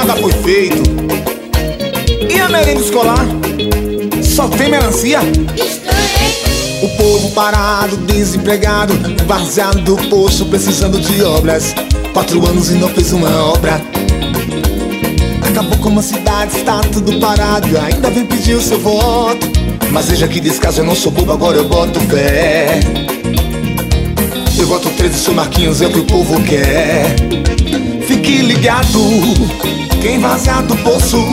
nada foi feito. E a merenda escolar? Só tem melancia? O povo parado, desempregado, vaziado do poço, precisando de obras. 4 anos e não fez uma obra. Acabou como a cidade, está tudo parado, ainda vem pedir o seu voto. Mas veja que descaso, eu não sou bobo, agora eu boto fé. Eu voto 13, sou Marquinhos, é o que o povo quer. Fique ligado, quem vaziar do poço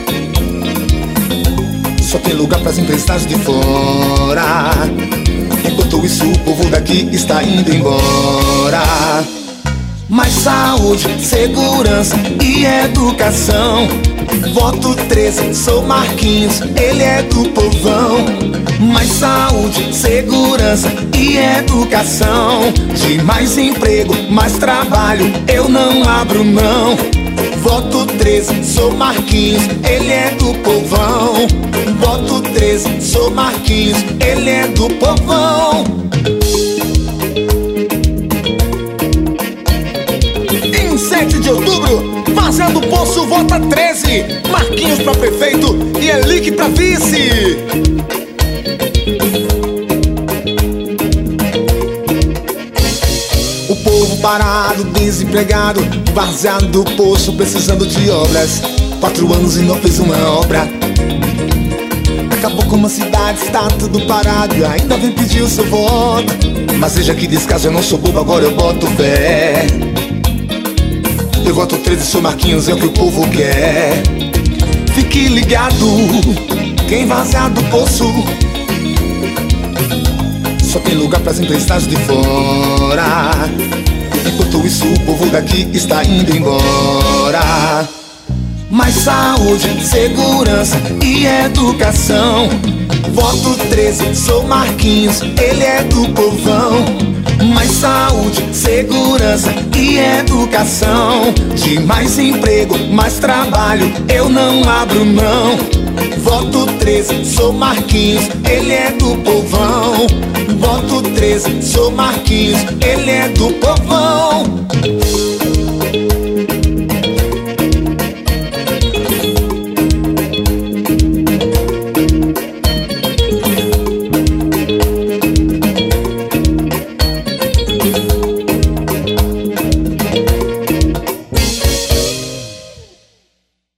só tem lugar pras empresas de fora. Enquanto isso o povo daqui está indo embora. Mais saúde, segurança e educação. Voto 13, sou Marquinhos, ele é do povão. Mais saúde, segurança e educação. De mais emprego, mais trabalho, eu não abro mão. Voto 13, sou Marquinhos, ele é do povão. Voto 13, sou Marquinhos, ele é do povão. Em 7 de outubro, Fazendo Poço, vota 13. Marquinhos pra prefeito e Elique pra vice. O povo parado, desempregado, vaziado do poço, precisando de obras. 4 anos e não fez uma obra. Acabou como a cidade, está tudo parado, ainda vem pedir o seu voto. Mas veja que descaso, eu não sou bobo, agora eu boto fé. Eu voto 13, sou Marquinhos, é o que o povo quer. Fique ligado, quem vaziar do poço só tem lugar pras empresas de fora. Enquanto isso o povo daqui está indo embora. Mais saúde, segurança e educação. Voto 13, sou Marquinhos, ele é do povão. Mais saúde, segurança e educação. De mais emprego, mais trabalho, eu não abro mão. Voto 13, sou Marquinhos, ele é do povão. Voto 13, sou Marquinhos, ele é do povão.